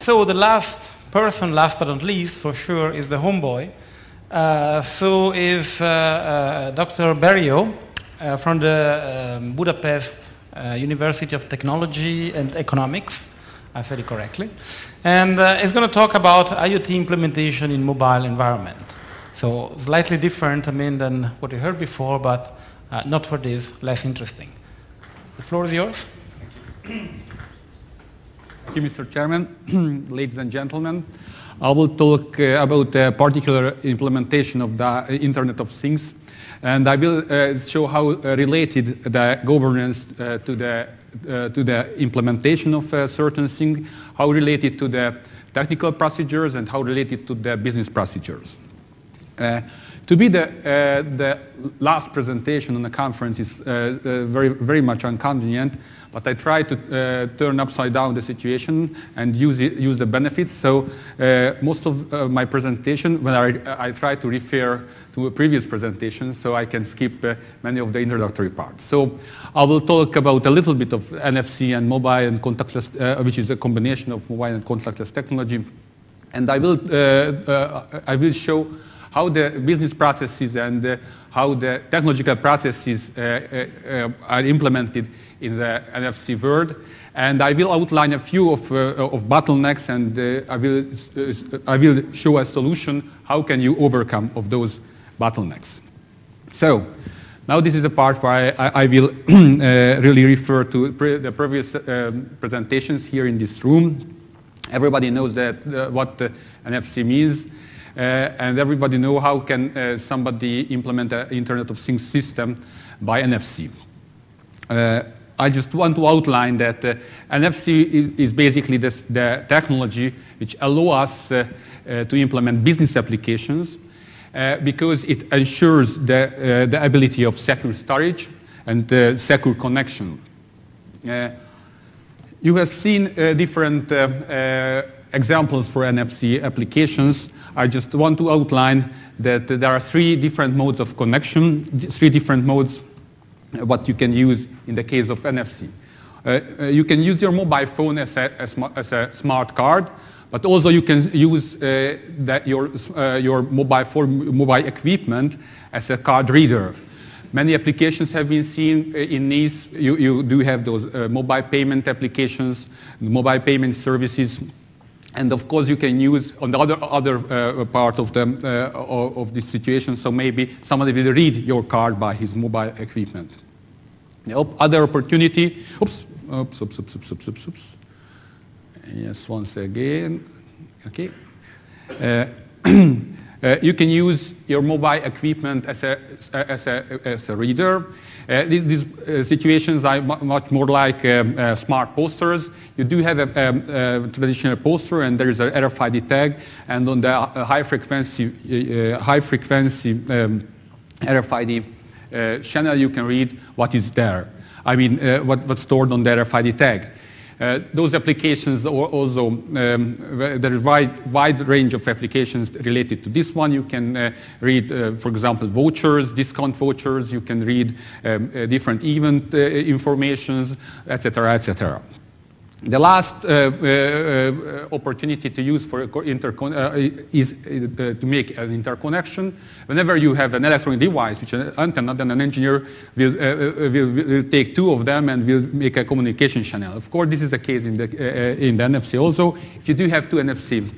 So the last person, last but not least, for sure, is the homeboy. So is Dr. Berio from the Budapest University of Technology and Economics. I said it correctly. And it's going to talk about IoT implementation in mobile environment. So slightly different, than what you heard before, but not for this, less interesting. The floor is yours. Thank you, Mr. Chairman. Ladies and gentlemen, I will talk about a particular implementation of the Internet of Things, and I will show how related the governance to the implementation of a certain thing, how related to the technical procedures, and how related to the business procedures. To be the last presentation on the conference is very much inconvenient, but I try to turn upside down the situation and use the benefits. So most of my presentation, when I try to refer to a previous presentation, so I can skip many of the introductory parts. So I will talk about a little bit of NFC and mobile and contactless, which is a combination of mobile and contactless technology, and I will show how the business processes and how the technological processes are implemented in the NFC world. And I will outline a few of bottlenecks, and I will show a solution, how can you overcome of those bottlenecks. So now this is a part where I will really refer to the previous presentations here in this room. Everybody knows that what the NFC means. And everybody know how can somebody implement an Internet of Things system by NFC. I just want to outline that NFC is basically the technology which allows us to implement business applications because it ensures the ability of secure storage and secure connection. You have seen different examples for NFC applications. I just want to outline that there are three different modes of connection, three different modes what you can use in the case of NFC. You can use your mobile phone as a smart card, but also you can use your mobile equipment as a card reader. Many applications have been seen in these. You do have those mobile payment applications, mobile payment services. And of course, you can use on the other part of this situation. So maybe somebody will read your card by his mobile equipment. The other opportunity. Oops. Yes, once again. Okay. You can use your mobile equipment as a reader. These situations are much more like smart posters. You do have a traditional poster, and there is an RFID tag, and on the high frequency RFID channel, you can read what is there. I mean, what's stored on the RFID tag. Those applications are also, there is wide range of applications related to this one. You can read, for example, vouchers, discount vouchers. You can read different event informations, etc., etc. The last opportunity to use for is to make an interconnection. Whenever you have an electronic device, which is an antenna, then an engineer will take two of them and will make a communication channel. Of course, this is the case in the NFC also. If you do have two NFC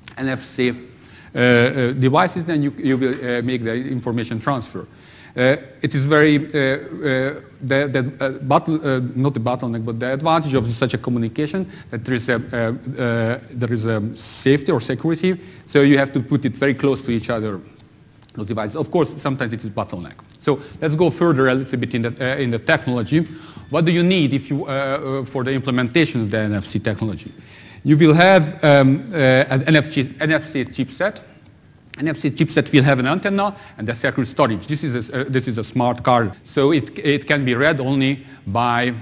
devices, then you will make the information transfer. It is very, not the bottleneck, but the advantage of such a communication that there is a safety or security, so you have to put it very close to each other, those devices. Of course, sometimes it is bottleneck. So let's go further a little bit in the technology. What do you need if you, for the implementation of the NFC technology? You will have an NFC chipset. NFC chipset will have an antenna and a secure storage. This is a smart card, so it can be read only by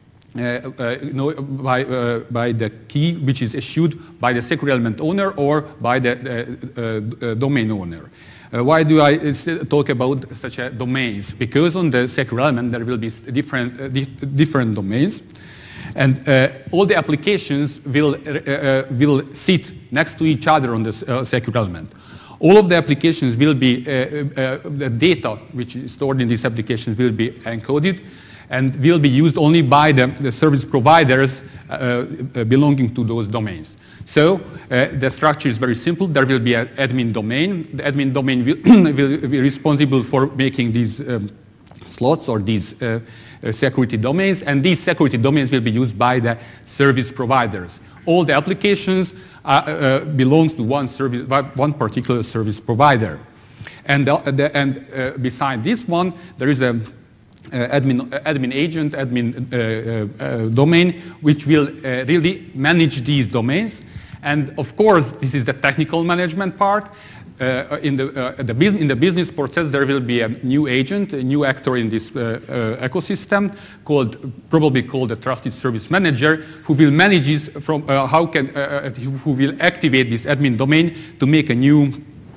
the key which is issued by the secure element owner or by the domain owner. Why do I talk about such domains? Because on the secure element there will be different domains. And all the applications will sit next to each other on this secure element. All of the applications will be, the data which is stored in these applications will be encoded and will be used only by the service providers belonging to those domains. So the structure is very simple. There will be an admin domain. The admin domain will be responsible for making these slots or these security domains, and these security domains will be used by the service providers. All the applications belongs to one particular service provider. And beside this one, there is a admin agent, admin domain, which will really manage these domains. And of course, this is the technical management part. In the business process, there will be a new agent, a new actor in this ecosystem, probably called a trusted service manager, who will manage this from who will activate this admin domain to make a new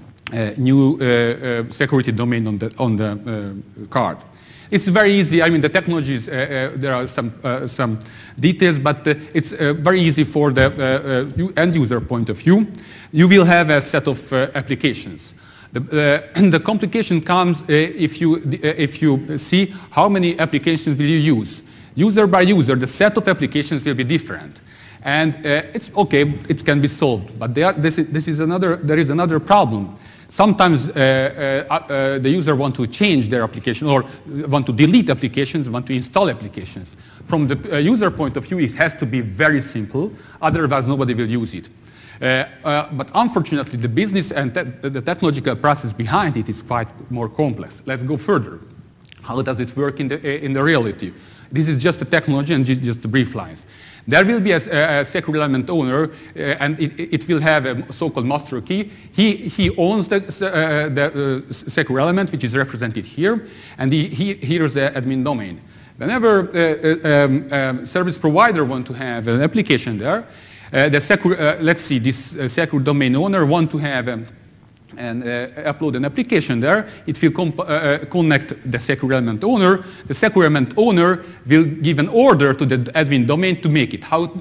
security domain on the card. It's very easy. I mean, the technologies, there are some details, but it's very easy for the end user point of view. You will have a set of applications. The complication comes if you see how many applications will you use. User by user, the set of applications will be different. And it's okay, it can be solved. But there is another problem. Sometimes the user wants to change their application or want to delete applications, want to install applications. From the user point of view, it has to be very simple, otherwise nobody will use it. But unfortunately, the business and the technological process behind it is quite more complex. Let's go further. How does it work in the reality? This is just a technology and just the brief lines. There will be a secure element owner, and it will have a so-called master key. He owns the secure element, which is represented here, and here is the admin domain. Whenever service provider want to have an application there, let's see, this secure domain owner want to have and upload an application there, it will connect the secure element owner. The secure element owner will give an order to the admin domain to make it. How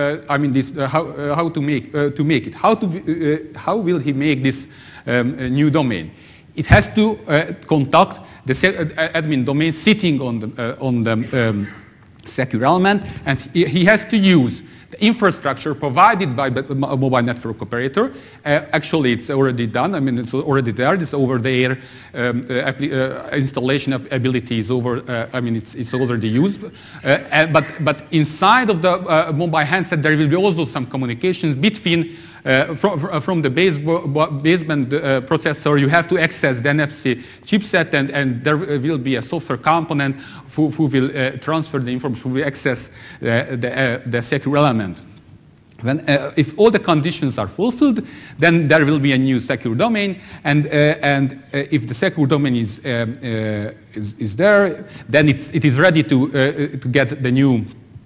to make it? How will he make this new domain? It has to contact the admin domain sitting on the secure element, and he has to use the infrastructure provided by a mobile network operator. Actually, it's already done. I mean, it's already there. This over-the-air installation ability is over. I mean, it's already used. But inside of the mobile handset, there will be also some communications between from the baseband processor. You have to access the NFC chipset, and there will be a software component who will transfer the information, who will access the secure element. If all the conditions are fulfilled, then there will be a new secure domain, and if the secure domain is there, then it is ready to get the new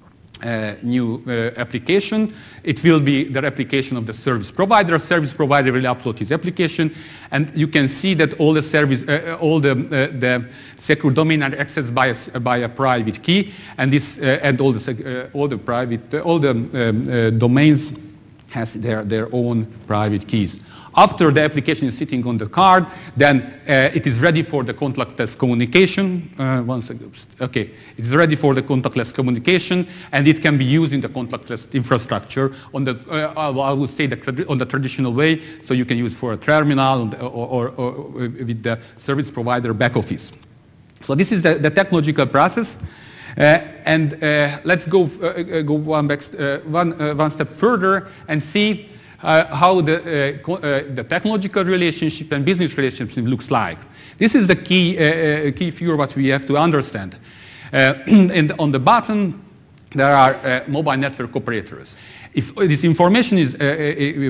application. It will be the application of the service provider. Service provider will upload his application, and you can see that all the the secure domain are accessed by a private key, and this and all the domains has their own private keys. After the application is sitting on the card, then it is ready for the contactless communication. Okay, it's ready for the contactless communication, and it can be used in the contactless infrastructure on the, I would say, on the traditional way. So you can use for a terminal or with the service provider back office. So this is the technological process. Let's go one step further and see how the technological relationship and business relationship looks like. This is the key feature what we have to understand. And on the bottom, there are mobile network operators. If this information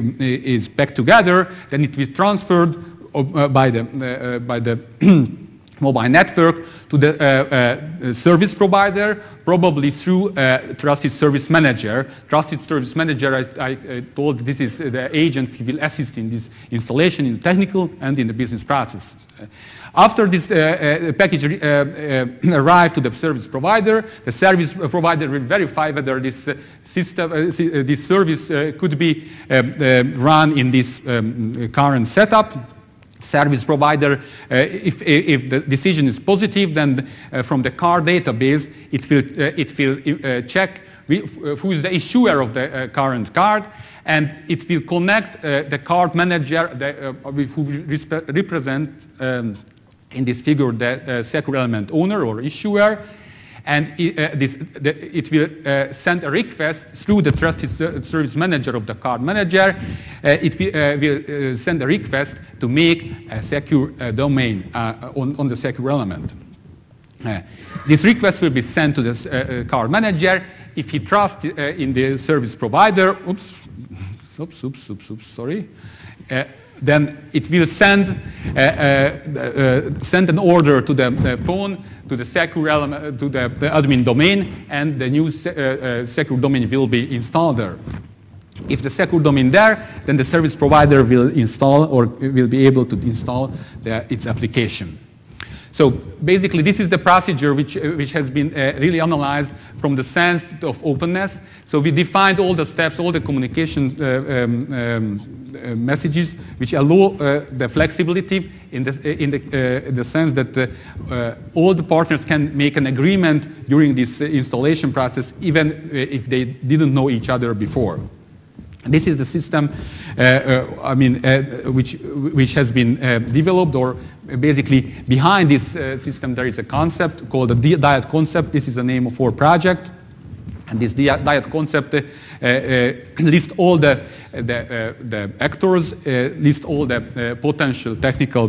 is packed together, then it will be transferred by the mobile network to the service provider, probably through Trusted Service Manager. Trusted Service Manager, I told this is the agent who will assist in this installation, in the technical and in the business processes. After this package arrives to the service provider, the service provider will verify whether this this service could be run in this current setup. Service provider, if the decision is positive, then from the card database, it will check who is the issuer of the current card, and it will connect the card manager who will represent in this figure the secure element owner or issuer, and it will send a request through the Trusted Service Manager of the card manager. It will send a request to make a secure domain on the secure element. This request will be sent to the card manager. If he trusts in the service provider, sorry, then it will send an order to the phone, to the secure element, to the admin domain, and the new secure domain will be installed there. If the secure domain there, then the service provider will install or will be able to install its application. So basically, this is the procedure which has been really analyzed from the sense of openness. So we defined all the steps, all the communication messages which allow the flexibility in the sense that all the partners can make an agreement during this installation process, even if they didn't know each other before. This is the system, which has been developed, or basically behind this system there is a concept called the DIAD concept. This is the name of our project, and this DIAD concept lists all the actors, lists all the potential technical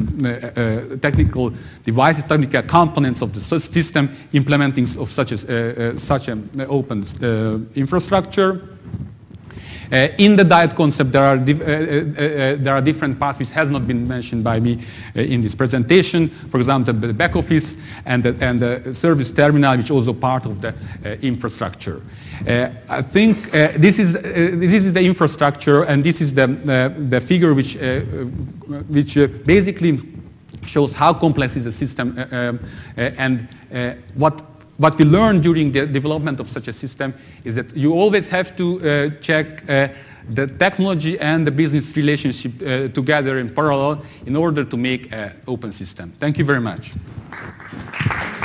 devices, technical components of the system implementing of such an open infrastructure. In the DIAD concept, there are different paths which has not been mentioned by me in this presentation. For example, the back office and the service terminal, which is also part of the infrastructure. I think this is the infrastructure, and this is the figure which basically shows how complex is the system and what we learned during the development of such a system is that you always have to check the technology and the business relationship together in parallel in order to make an open system. Thank you very much.